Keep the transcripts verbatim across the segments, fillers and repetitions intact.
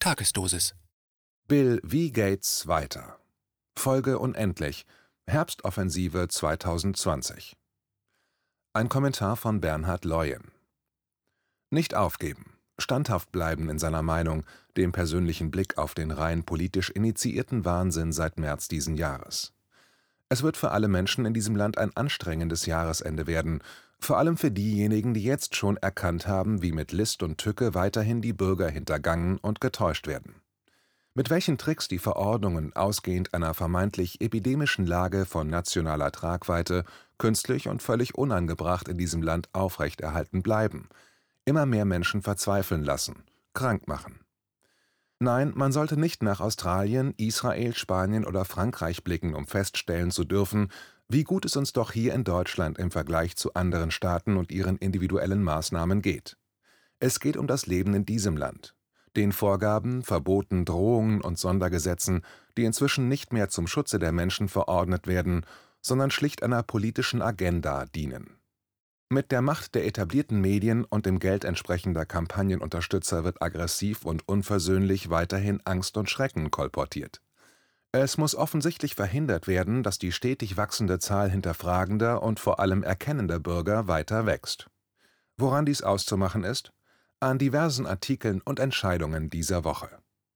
Tagesdosis. Bill V. Gates weiter. Folge unendlich. Herbstoffensive zwanzig zwanzig. Ein Kommentar von Bernhard Leuen. Nicht aufgeben, standhaft bleiben in seiner Meinung, dem persönlichen Blick auf den rein politisch initiierten Wahnsinn seit März diesen Jahres. Es wird für alle Menschen in diesem Land ein anstrengendes Jahresende werden, vor allem für diejenigen, die jetzt schon erkannt haben, wie mit List und Tücke weiterhin die Bürger hintergangen und getäuscht werden. Mit welchen Tricks die Verordnungen ausgehend einer vermeintlich epidemischen Lage von nationaler Tragweite künstlich und völlig unangebracht in diesem Land aufrechterhalten bleiben, immer mehr Menschen verzweifeln lassen, krank machen. Nein, man sollte nicht nach Australien, Israel, Spanien oder Frankreich blicken, um feststellen zu dürfen, wie gut es uns doch hier in Deutschland im Vergleich zu anderen Staaten und ihren individuellen Maßnahmen geht. Es geht um das Leben in diesem Land, den Vorgaben, Verboten, Drohungen und Sondergesetzen, die inzwischen nicht mehr zum Schutze der Menschen verordnet werden, sondern schlicht einer politischen Agenda dienen. Mit der Macht der etablierten Medien und dem Geld entsprechender Kampagnenunterstützer wird aggressiv und unversöhnlich weiterhin Angst und Schrecken kolportiert. Es muss offensichtlich verhindert werden, dass die stetig wachsende Zahl hinterfragender und vor allem erkennender Bürger weiter wächst. Woran dies auszumachen ist? An diversen Artikeln und Entscheidungen dieser Woche.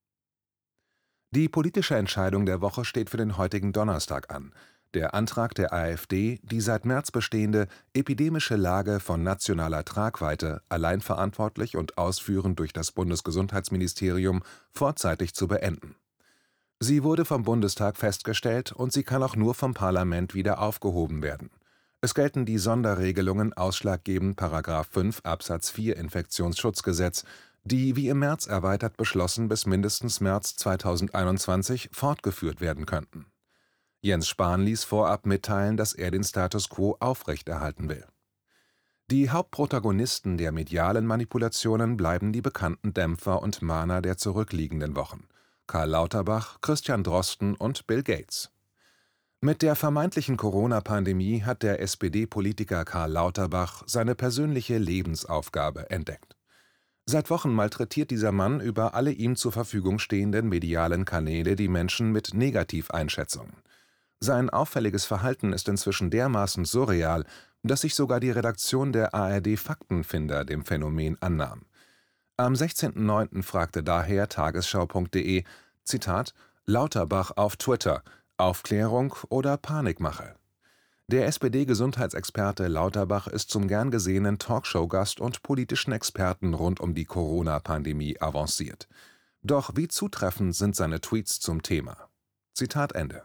Die politische Entscheidung der Woche steht für den heutigen Donnerstag an. Der Antrag der AfD, die seit März bestehende epidemische Lage von nationaler Tragweite, allein verantwortlich und ausführend durch das Bundesgesundheitsministerium, vorzeitig zu beenden. Sie wurde vom Bundestag festgestellt und sie kann auch nur vom Parlament wieder aufgehoben werden. Es gelten die Sonderregelungen ausschlaggebend Paragraph fünf Absatz vier Infektionsschutzgesetz, die wie im März erweitert beschlossen bis mindestens März zweitausendeinundzwanzig fortgeführt werden könnten. Jens Spahn ließ vorab mitteilen, dass er den Status quo aufrechterhalten will. Die Hauptprotagonisten der medialen Manipulationen bleiben die bekannten Dämpfer und Mahner der zurückliegenden Wochen: Karl Lauterbach, Christian Drosten und Bill Gates. Mit der vermeintlichen Corona-Pandemie hat der S P D-Politiker Karl Lauterbach seine persönliche Lebensaufgabe entdeckt. Seit Wochen malträtiert dieser Mann über alle ihm zur Verfügung stehenden medialen Kanäle die Menschen mit Negativeinschätzungen. Sein auffälliges Verhalten ist inzwischen dermaßen surreal, dass sich sogar die Redaktion der A R D-Faktenfinder dem Phänomen annahm. Am sechzehnten neunten fragte daher tagesschau punkt de, Zitat, Lauterbach auf Twitter, Aufklärung oder Panikmache? Der S P D-Gesundheitsexperte Lauterbach ist zum gern gesehenen Talkshow-Gast und politischen Experten rund um die Corona-Pandemie avanciert. Doch wie zutreffend sind seine Tweets zum Thema? Zitat Ende.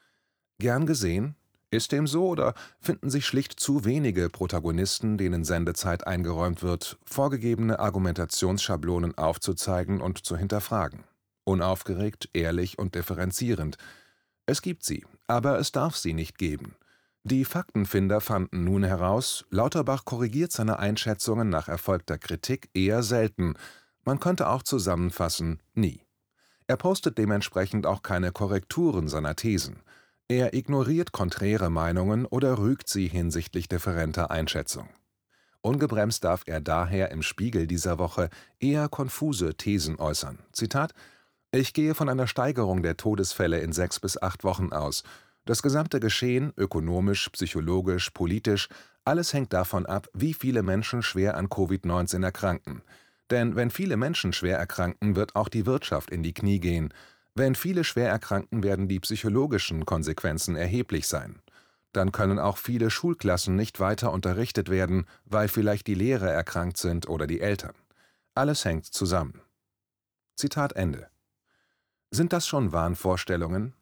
Gern gesehen? Ist dem so oder finden sich schlicht zu wenige Protagonisten, denen Sendezeit eingeräumt wird, vorgegebene Argumentationsschablonen aufzuzeigen und zu hinterfragen? Unaufgeregt, ehrlich und differenzierend. Es gibt sie, aber es darf sie nicht geben. Die Faktenfinder fanden nun heraus, Lauterbach korrigiert seine Einschätzungen nach erfolgter Kritik eher selten. Man könnte auch zusammenfassen, nie. Er postet dementsprechend auch keine Korrekturen seiner Thesen. Er ignoriert konträre Meinungen oder rügt sie hinsichtlich differenter Einschätzung. Ungebremst darf er daher im Spiegel dieser Woche eher konfuse Thesen äußern. Zitat: Ich gehe von einer Steigerung der Todesfälle in sechs bis acht Wochen aus. Das gesamte Geschehen, ökonomisch, psychologisch, politisch, alles hängt davon ab, wie viele Menschen schwer an Covid neunzehn erkranken. Denn wenn viele Menschen schwer erkranken, wird auch die Wirtschaft in die Knie gehen. Wenn viele schwer erkranken, werden die psychologischen Konsequenzen erheblich sein. Dann können auch viele Schulklassen nicht weiter unterrichtet werden, weil vielleicht die Lehrer erkrankt sind oder die Eltern. Alles hängt zusammen. Zitat Ende. Sind das schon Wahnvorstellungen?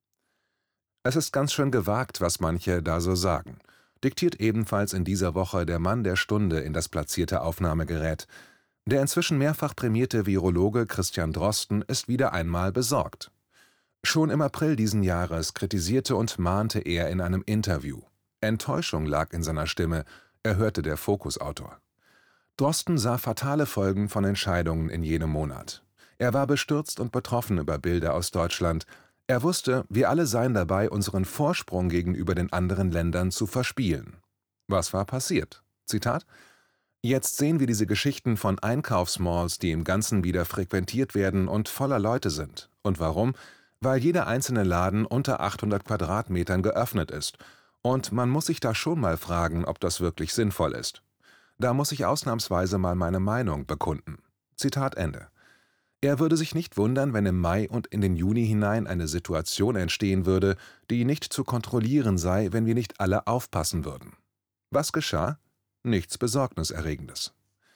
Es ist ganz schön gewagt, was manche da so sagen. Diktiert ebenfalls in dieser Woche der Mann der Stunde in das platzierte Aufnahmegerät. Der inzwischen mehrfach prämierte Virologe Christian Drosten ist wieder einmal besorgt. Schon im April diesen Jahres kritisierte und mahnte er in einem Interview. Enttäuschung lag in seiner Stimme, erhörte der Fokus-Autor. Drosten sah fatale Folgen von Entscheidungen in jenem Monat. Er war bestürzt und betroffen über Bilder aus Deutschland. Er wusste, wir alle seien dabei, unseren Vorsprung gegenüber den anderen Ländern zu verspielen. Was war passiert? Zitat: Jetzt sehen wir diese Geschichten von Einkaufsmalls, die im Ganzen wieder frequentiert werden und voller Leute sind. Und warum? Weil jeder einzelne Laden unter achthundert Quadratmetern geöffnet ist. Und man muss sich da schon mal fragen, ob das wirklich sinnvoll ist. Da muss ich ausnahmsweise mal meine Meinung bekunden. Zitat Ende. Er würde sich nicht wundern, wenn im Mai und in den Juni hinein eine Situation entstehen würde, die nicht zu kontrollieren sei, wenn wir nicht alle aufpassen würden. Was geschah? Nichts Besorgniserregendes.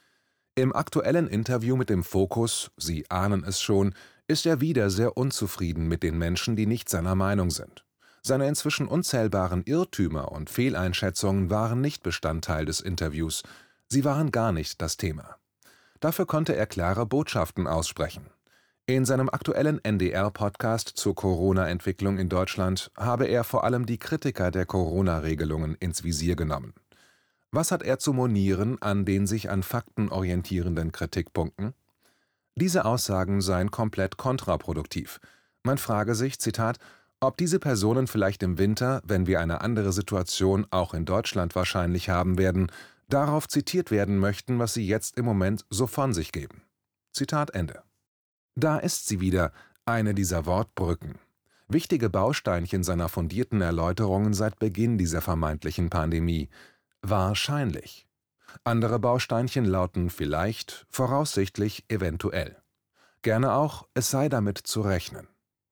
Im aktuellen Interview mit dem Fokus, Sie ahnen es schon, ist er wieder sehr unzufrieden mit den Menschen, die nicht seiner Meinung sind. Seine inzwischen unzählbaren Irrtümer und Fehleinschätzungen waren nicht Bestandteil des Interviews. Sie waren gar nicht das Thema. Dafür konnte er klare Botschaften aussprechen. In seinem aktuellen N D R-Podcast zur Corona-Entwicklung in Deutschland habe er vor allem die Kritiker der Corona-Regelungen ins Visier genommen. Was hat er zu monieren an den sich an Fakten orientierenden Kritikpunkten? Diese Aussagen seien komplett kontraproduktiv. Man frage sich, Zitat, ob diese Personen vielleicht im Winter, wenn wir eine andere Situation auch in Deutschland wahrscheinlich haben werden, darauf zitiert werden möchten, was sie jetzt im Moment so von sich geben. Zitat Ende. Da ist sie wieder, eine dieser Wortbrücken. Wichtige Bausteinchen seiner fundierten Erläuterungen seit Beginn dieser vermeintlichen Pandemie. Wahrscheinlich. Andere Bausteinchen lauten vielleicht, voraussichtlich, eventuell. Gerne auch, es sei damit zu rechnen.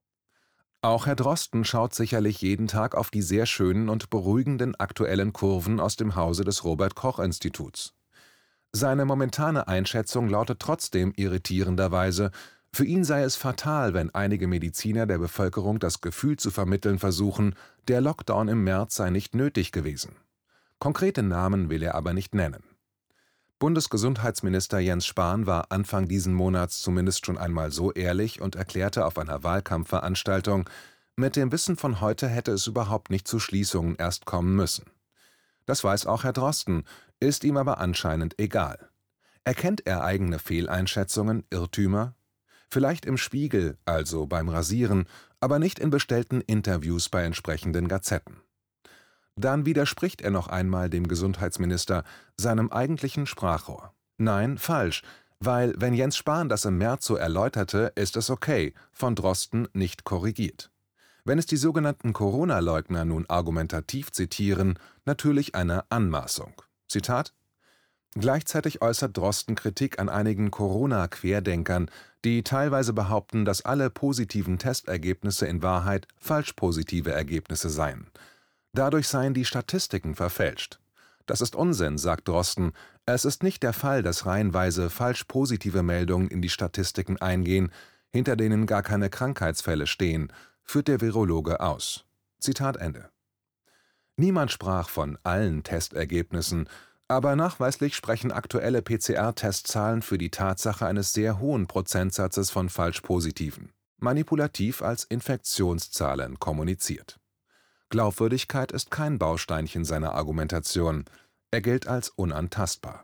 Auch Herr Drosten schaut sicherlich jeden Tag auf die sehr schönen und beruhigenden aktuellen Kurven aus dem Hause des Robert-Koch-Instituts. Seine momentane Einschätzung lautet trotzdem irritierenderweise, für ihn sei es fatal, wenn einige Mediziner der Bevölkerung das Gefühl zu vermitteln versuchen, der Lockdown im März sei nicht nötig gewesen. Konkrete Namen will er aber nicht nennen. Bundesgesundheitsminister Jens Spahn war Anfang diesen Monats zumindest schon einmal so ehrlich und erklärte auf einer Wahlkampfveranstaltung, mit dem Wissen von heute hätte es überhaupt nicht zu Schließungen erst kommen müssen. Das weiß auch Herr Drosten, ist ihm aber anscheinend egal. Erkennt er eigene Fehleinschätzungen, Irrtümer? Vielleicht im Spiegel, also beim Rasieren, aber nicht in bestellten Interviews bei entsprechenden Gazetten. Dann widerspricht er noch einmal dem Gesundheitsminister, seinem eigentlichen Sprachrohr. Nein, falsch, weil wenn Jens Spahn das im März so erläuterte, ist es okay, von Drosten nicht korrigiert. Wenn es die sogenannten Corona-Leugner nun argumentativ zitieren, natürlich eine Anmaßung. Zitat: Gleichzeitig äußert Drosten Kritik an einigen Corona-Querdenkern, die teilweise behaupten, dass alle positiven Testergebnisse in Wahrheit falsch positive Ergebnisse seien. Dadurch seien die Statistiken verfälscht. Das ist Unsinn, sagt Drosten. Es ist nicht der Fall, dass reihenweise falsch positive Meldungen in die Statistiken eingehen, hinter denen gar keine Krankheitsfälle stehen, führt der Virologe aus. Zitat Ende. Niemand sprach von allen Testergebnissen, aber nachweislich sprechen aktuelle P C R-Testzahlen für die Tatsache eines sehr hohen Prozentsatzes von Falsch-Positiven, manipulativ als Infektionszahlen kommuniziert. Glaubwürdigkeit ist kein Bausteinchen seiner Argumentation, er gilt als unantastbar.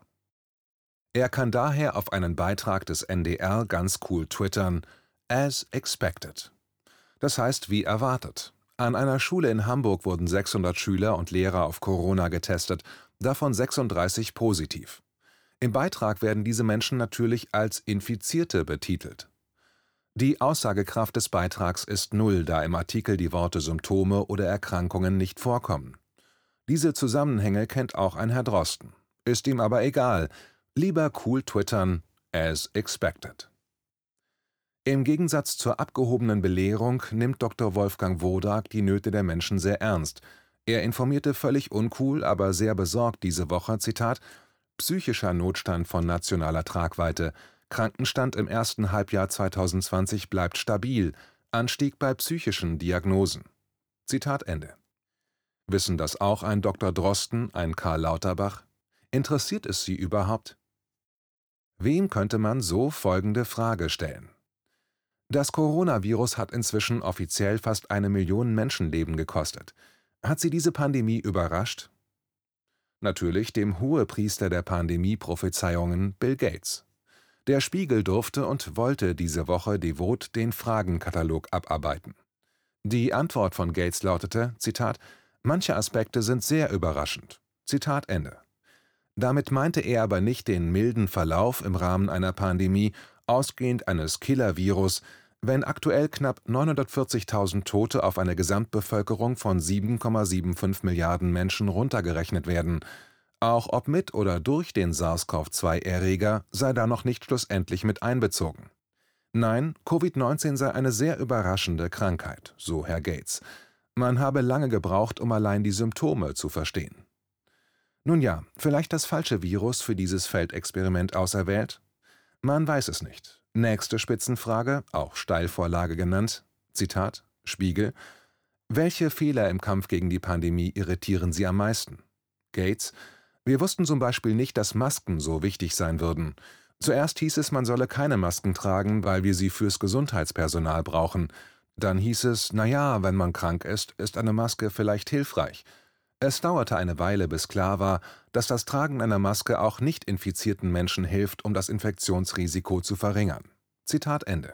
Er kann daher auf einen Beitrag des N D R ganz cool twittern, as expected. Das heißt wie erwartet. An einer Schule in Hamburg wurden sechshundert Schüler und Lehrer auf Corona getestet, davon sechsunddreißig positiv. Im Beitrag werden diese Menschen natürlich als Infizierte betitelt. Die Aussagekraft des Beitrags ist null, da im Artikel die Worte Symptome oder Erkrankungen nicht vorkommen. Diese Zusammenhänge kennt auch ein Herr Drosten. Ist ihm aber egal. Lieber cool twittern, as expected. Im Gegensatz zur abgehobenen Belehrung nimmt Doktor Wolfgang Wodak die Nöte der Menschen sehr ernst. Er informierte völlig uncool, aber sehr besorgt diese Woche, Zitat, psychischer Notstand von nationaler Tragweite. Krankenstand im ersten Halbjahr zweitausendzwanzig bleibt stabil, Anstieg bei psychischen Diagnosen. Zitat Ende. Wissen das auch ein Doktor Drosten, ein Karl Lauterbach? Interessiert es Sie überhaupt? Wem könnte man so folgende Frage stellen? Das Coronavirus hat inzwischen offiziell fast eine Million Menschenleben gekostet. Hat Sie diese Pandemie überrascht? Natürlich dem Hohepriester der Pandemie-Prophezeiungen, Bill Gates. Der Spiegel durfte und wollte diese Woche devot den Fragenkatalog abarbeiten. Die Antwort von Gates lautete, Zitat, manche Aspekte sind sehr überraschend. Zitat Ende. Damit meinte er aber nicht den milden Verlauf im Rahmen einer Pandemie, ausgehend eines Killer-Virus, wenn aktuell knapp neunhundertvierzigtausend Tote auf eine Gesamtbevölkerung von sieben Komma fünfundsiebzig Milliarden Menschen runtergerechnet werden. Auch ob mit oder durch den SARS-C o V zwei Erreger sei da noch nicht schlussendlich mit einbezogen. Nein, Covid neunzehn sei eine sehr überraschende Krankheit, so Herr Gates. Man habe lange gebraucht, um allein die Symptome zu verstehen. Nun ja, vielleicht das falsche Virus für dieses Feldexperiment auserwählt? Man weiß es nicht. Nächste Spitzenfrage, auch Steilvorlage genannt, Zitat, Spiegel: Welche Fehler im Kampf gegen die Pandemie irritieren Sie am meisten? Gates: Wir wussten zum Beispiel nicht, dass Masken so wichtig sein würden. Zuerst hieß es, man solle keine Masken tragen, weil wir sie fürs Gesundheitspersonal brauchen. Dann hieß es, naja, wenn man krank ist, ist eine Maske vielleicht hilfreich. Es dauerte eine Weile, bis klar war, dass das Tragen einer Maske auch nicht infizierten Menschen hilft, um das Infektionsrisiko zu verringern. Zitat Ende.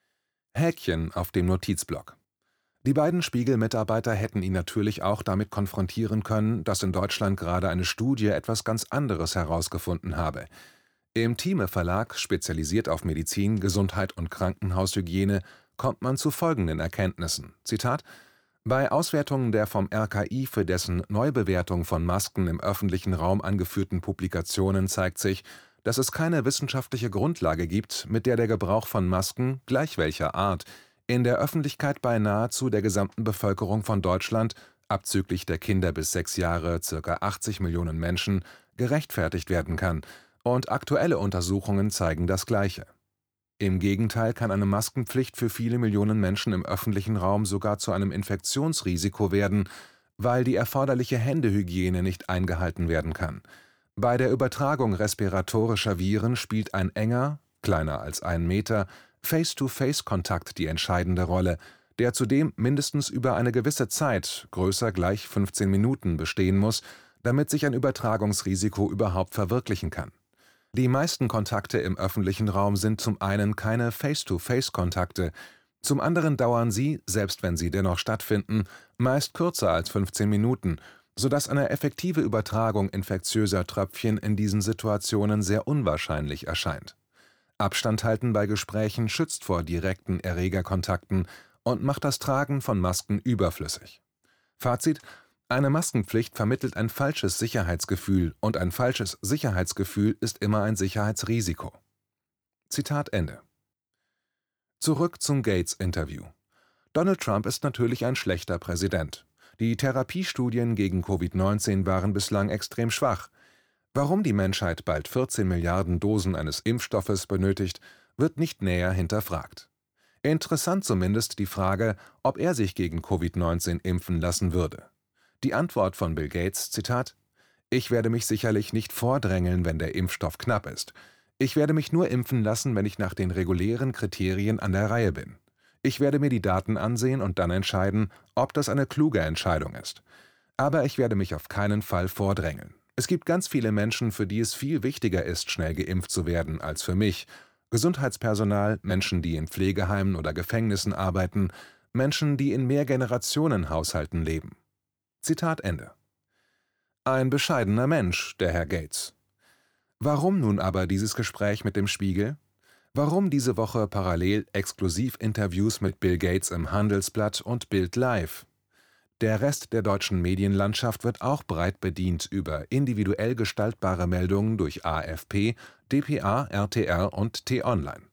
Häkchen auf dem Notizblock. Die beiden Spiegel-Mitarbeiter hätten ihn natürlich auch damit konfrontieren können, dass in Deutschland gerade eine Studie etwas ganz anderes herausgefunden habe. Im Thieme-Verlag, spezialisiert auf Medizin, Gesundheit und Krankenhaushygiene, kommt man zu folgenden Erkenntnissen. Zitat: Bei Auswertungen der vom R K I für dessen Neubewertung von Masken im öffentlichen Raum angeführten Publikationen zeigt sich, dass es keine wissenschaftliche Grundlage gibt, mit der der Gebrauch von Masken, gleich welcher Art, in der Öffentlichkeit bei nahezu der gesamten Bevölkerung von Deutschland, abzüglich der Kinder bis sechs Jahre ca. achtzig Millionen Menschen, gerechtfertigt werden kann, und aktuelle Untersuchungen zeigen das Gleiche. Im Gegenteil kann eine Maskenpflicht für viele Millionen Menschen im öffentlichen Raum sogar zu einem Infektionsrisiko werden, weil die erforderliche Händehygiene nicht eingehalten werden kann. Bei der Übertragung respiratorischer Viren spielt ein enger, kleiner als ein Meter, Face-to-Face-Kontakt die entscheidende Rolle, der zudem mindestens über eine gewisse Zeit, größer gleich fünfzehn Minuten, bestehen muss, damit sich ein Übertragungsrisiko überhaupt verwirklichen kann. Die meisten Kontakte im öffentlichen Raum sind zum einen keine Face-to-Face-Kontakte, zum anderen dauern sie, selbst wenn sie dennoch stattfinden, meist kürzer als fünfzehn Minuten, sodass eine effektive Übertragung infektiöser Tröpfchen in diesen Situationen sehr unwahrscheinlich erscheint. Abstand halten bei Gesprächen schützt vor direkten Erregerkontakten und macht das Tragen von Masken überflüssig. Fazit: Eine Maskenpflicht vermittelt ein falsches Sicherheitsgefühl, und ein falsches Sicherheitsgefühl ist immer ein Sicherheitsrisiko. Zitat Ende. Zurück zum Gates-Interview. Donald Trump ist natürlich ein schlechter Präsident. Die Therapiestudien gegen Covid neunzehn waren bislang extrem schwach. Warum die Menschheit bald vierzehn Milliarden Dosen eines Impfstoffes benötigt, wird nicht näher hinterfragt. Interessant zumindest die Frage, ob er sich gegen Covid neunzehn impfen lassen würde. Die Antwort von Bill Gates, Zitat: Ich werde mich sicherlich nicht vordrängeln, wenn der Impfstoff knapp ist. Ich werde mich nur impfen lassen, wenn ich nach den regulären Kriterien an der Reihe bin. Ich werde mir die Daten ansehen und dann entscheiden, ob das eine kluge Entscheidung ist. Aber ich werde mich auf keinen Fall vordrängeln. Es gibt ganz viele Menschen, für die es viel wichtiger ist, schnell geimpft zu werden, als für mich. Gesundheitspersonal, Menschen, die in Pflegeheimen oder Gefängnissen arbeiten, Menschen, die in Mehrgenerationenhaushalten leben. Zitat Ende. Ein bescheidener Mensch, der Herr Gates. Warum nun aber dieses Gespräch mit dem Spiegel? Warum diese Woche parallel Exklusivinterviews mit Bill Gates im Handelsblatt und Bild Live? Der Rest der deutschen Medienlandschaft wird auch breit bedient über individuell gestaltbare Meldungen durch A F P, D P A, R T R und T-Online.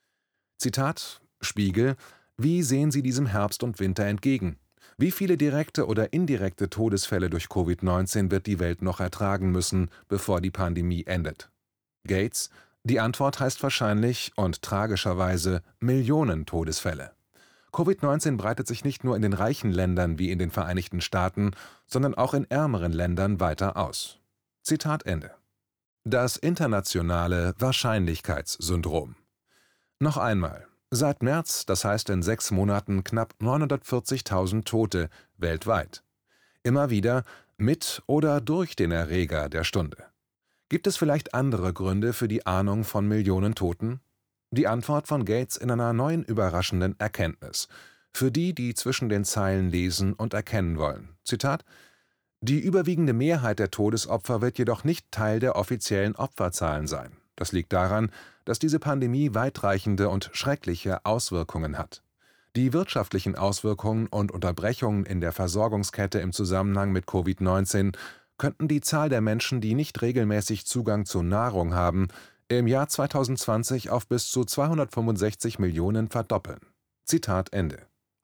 Zitat Spiegel: Wie sehen Sie diesem Herbst und Winter entgegen? Wie viele direkte oder indirekte Todesfälle durch Covid neunzehn wird die Welt noch ertragen müssen, bevor die Pandemie endet? Gates: Die Antwort heißt wahrscheinlich und tragischerweise Millionen Todesfälle. Covid neunzehn breitet sich nicht nur in den reichen Ländern wie in den Vereinigten Staaten, sondern auch in ärmeren Ländern weiter aus. Zitat Ende. Das internationale Wahrscheinlichkeitssyndrom. Noch einmal: Seit März, das heißt in sechs Monaten, knapp neunhundertvierzigtausend Tote weltweit. Immer wieder mit oder durch den Erreger der Stunde. Gibt es vielleicht andere Gründe für die Ahnung von Millionen Toten? Die Antwort von Gates in einer neuen überraschenden Erkenntnis. Für die, die zwischen den Zeilen lesen und erkennen wollen. Zitat: Die überwiegende Mehrheit der Todesopfer wird jedoch nicht Teil der offiziellen Opferzahlen sein. Das liegt daran, dass diese Pandemie weitreichende und schreckliche Auswirkungen hat. Die wirtschaftlichen Auswirkungen und Unterbrechungen in der Versorgungskette im Zusammenhang mit Covid neunzehn könnten die Zahl der Menschen, die nicht regelmäßig Zugang zu Nahrung haben, im Jahr zweitausendzwanzig auf bis zu zweihundertfünfundsechzig Millionen verdoppeln. Zitat Ende.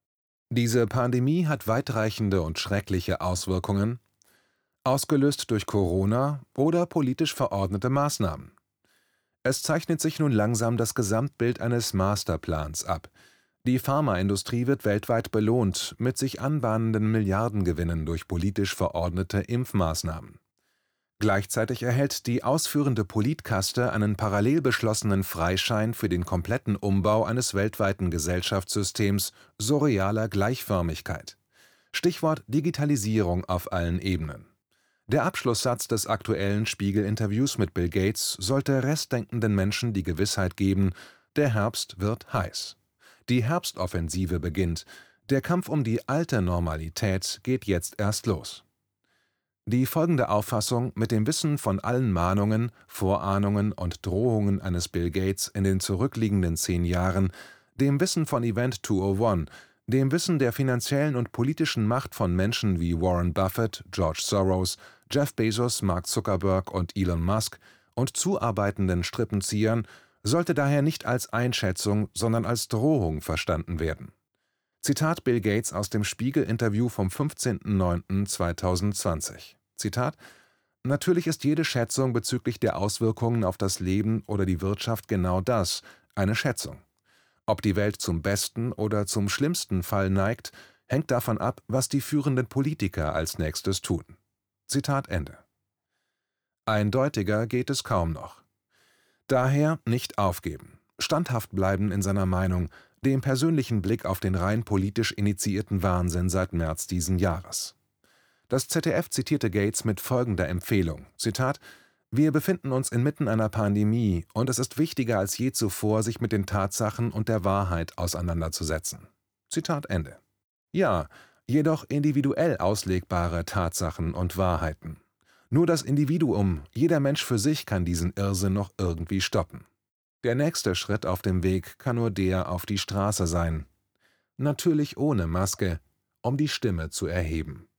Diese Pandemie hat weitreichende und schreckliche Auswirkungen, ausgelöst durch Corona oder politisch verordnete Maßnahmen. Es zeichnet sich nun langsam das Gesamtbild eines Masterplans ab. Die Pharmaindustrie wird weltweit belohnt mit sich anbahnenden Milliardengewinnen durch politisch verordnete Impfmaßnahmen. Gleichzeitig erhält die ausführende Politkaste einen parallel beschlossenen Freischein für den kompletten Umbau eines weltweiten Gesellschaftssystems surrealer Gleichförmigkeit. Stichwort Digitalisierung auf allen Ebenen. Der Abschlusssatz des aktuellen Spiegel-Interviews mit Bill Gates sollte restdenkenden Menschen die Gewissheit geben, der Herbst wird heiß. Die Herbstoffensive beginnt. Der Kampf um die alte Normalität geht jetzt erst los. Die folgende Auffassung mit dem Wissen von allen Mahnungen, Vorahnungen und Drohungen eines Bill Gates in den zurückliegenden zehn Jahren, dem Wissen von Event zweihunderteins, dem Wissen der finanziellen und politischen Macht von Menschen wie Warren Buffett, George Soros, Jeff Bezos, Mark Zuckerberg und Elon Musk und zuarbeitenden Strippenziehern, sollte daher nicht als Einschätzung, sondern als Drohung verstanden werden. Zitat Bill Gates aus dem Spiegel-Interview vom fünfzehnten neunten zweitausendzwanzig. Zitat: Natürlich ist jede Schätzung bezüglich der Auswirkungen auf das Leben oder die Wirtschaft genau das, eine Schätzung. Ob die Welt zum besten oder zum schlimmsten Fall neigt, hängt davon ab, was die führenden Politiker als nächstes tun. Zitat Ende. Eindeutiger geht es kaum noch. Daher nicht aufgeben, standhaft bleiben in seiner Meinung, dem persönlichen Blick auf den rein politisch initiierten Wahnsinn seit März diesen Jahres. Das Z D F zitierte Gates mit folgender Empfehlung, Zitat: Wir befinden uns inmitten einer Pandemie und es ist wichtiger als je zuvor, sich mit den Tatsachen und der Wahrheit auseinanderzusetzen. Zitat Ende. Ja, jedoch individuell auslegbare Tatsachen und Wahrheiten. Nur das Individuum, jeder Mensch für sich kann diesen Irrsinn noch irgendwie stoppen. Der nächste Schritt auf dem Weg kann nur der auf die Straße sein. Natürlich ohne Maske, um die Stimme zu erheben.